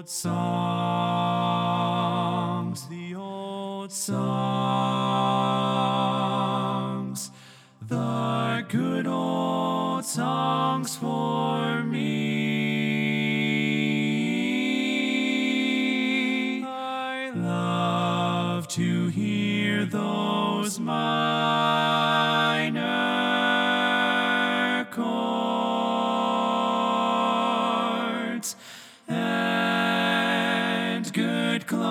songs, the good old songs for me. I love to hear those minor chords and good